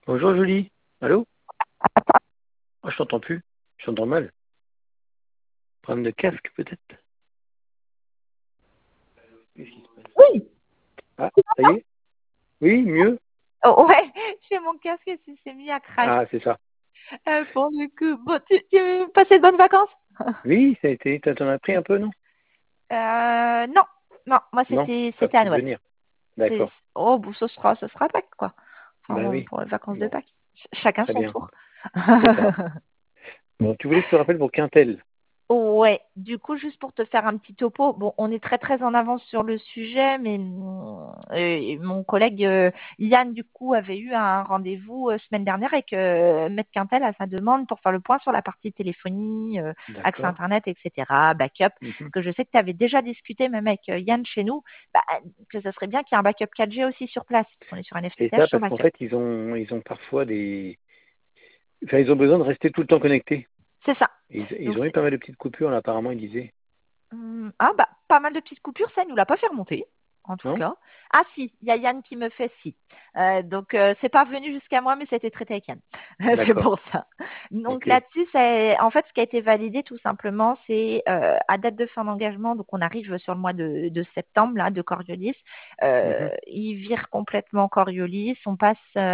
Bonjour Julie. Allô? Oh, je t'entends plus. Je t'entends mal. Problème de casque peut-être? Qu'est-ce qui se passe? Oui. Ah, ça y est? Oui, mieux? Oh, ouais, j'ai mon casque qui s'est mis à cracher Ah, c'est ça. pour le coup. Bon, tu passais de bonnes vacances? Oui, ça a été. T'en as pris un peu, non? Non, non, moi Non, pas c'était à pu Noël. venir. D'accord. Oh, bon, ce sera Pâques, quoi. Enfin, Bah bon, oui. pour les vacances de Bon, Pâques. Chacun très son bien. tour. C'est ça. Bon, tu voulais que je te rappelle pour Quintel. Ouais, du coup, juste pour te faire un petit topo, bon, on est très très en avance sur le sujet, mais mon collègue Yann, du coup, avait eu un rendez-vous semaine dernière avec Maître Quintel à sa demande pour faire le point sur la partie téléphonie, accès D'accord. Internet, etc., backup, Mhm. que je sais que tu avais déjà discuté même avec Yann chez nous, bah, que ça serait bien qu'il y ait un backup 4G aussi sur place. On est sur un C'est FTTH ça, sans parce qu'en backup. fait, ils ont parfois des. Enfin, ils ont besoin de rester tout le temps connectés. C'est ça. Et ils Donc, ont eu pas mal de petites coupures, là, apparemment, ils disaient. Ah bah pas mal de petites coupures, ça il nous l'a pas fait remonter, en tout Non? cas. Ah si, il y a Yann qui me fait si. Donc c'est pas venu jusqu'à moi, mais ça a été traité avec Yann. C'est D'accord. pour ça. Donc Ok. là-dessus, c'est en fait ce qui a été validé tout simplement, c'est à date de fin d'engagement, donc on arrive sur le mois de septembre là de Coriolis. Mhm. Ils virent complètement Coriolis, on passe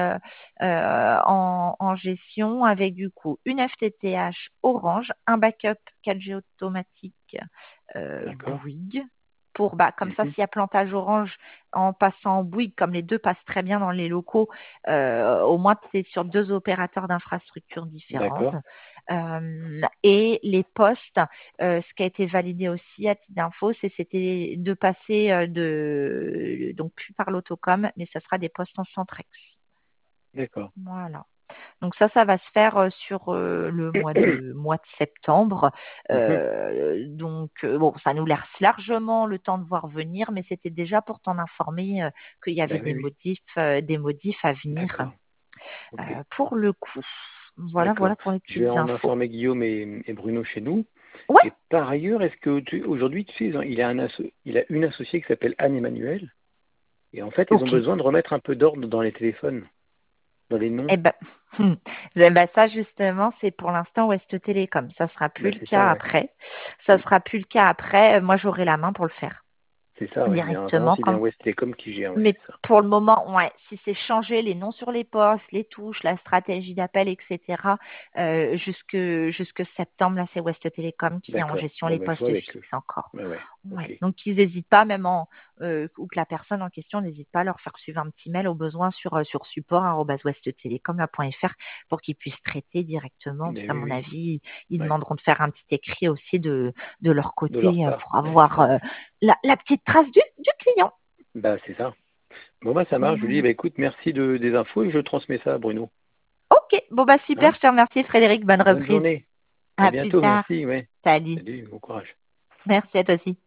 en gestion avec du coup une FTTH Orange, un backup 4G automatique D'accord. Bouygues pour bah comme ça Mhm. s'il y a plantage orange en passant en Bouygues comme les deux passent très bien dans les locaux au moins c'est sur deux opérateurs d'infrastructures différentes D'accord. et les postes ce qui a été validé aussi à titre d'info c'était de passer donc plus par l'autocom mais ça sera des postes en centrex. D'accord. Voilà. Donc ça va se faire sur le mois de septembre. Mhm. Donc bon, ça nous laisse largement le temps de voir venir, mais c'était déjà pour t'en informer qu'il y avait Bah oui, oui. des modifs à venir D'accord. Ok. pour le coup. Voilà, D'accord. voilà pour les Je vais petites en infos. informer Guillaume et Bruno chez nous. Ouais, Et par ailleurs, est-ce que aujourd'hui, tu sais, il a une associée qui s'appelle Anne-Emmanuel. Et en fait, ils ont ok. besoin de remettre un peu d'ordre dans les téléphones, dans les noms. Eh ben, eh ben ça justement, c'est pour l'instant Ouest Télécom. Ça sera plus Bah, le c'est ça, cas ouais. après. Ça Mm. sera plus le cas après. Moi, j'aurai la main pour le faire C'est ça, ouais. Mais en attendant, directement c'est bien quand West Telecom qui gère, ouais, mais c'est ça. pour le moment, ouais, si c'est changer les noms sur les postes, les touches, la stratégie d'appel, etc., jusque septembre, là, c'est West Télécom qui a en D'accord. gestion Bon, les bah, je vois postes avec eux. fixes encore. Ouais, ouais. Ouais. Ok. Donc, ils n'hésitent pas, même ou que la personne en question n'hésite pas à leur faire suivre un petit mail au besoin sur support@westtelecom.fr pour qu'ils puissent traiter directement. Parce Mais qu'à oui, mon oui. avis, ils Ouais. demanderont de faire un petit écrit aussi de leur De leur côté part. pour Ouais, c'est avoir ça, ouais. la petite trace du client. Bah, c'est ça. Bon, bah, ça marche. Je lui dis, Voilà. bah, écoute, merci des infos et je transmets ça à Bruno. Ok, bon bah super, Hein? je te remercie Frédéric, bonne Bonne reprise. journée. À À plus bientôt. tard. Merci. Ouais. Salut. Salut. Bon courage. Merci à toi aussi.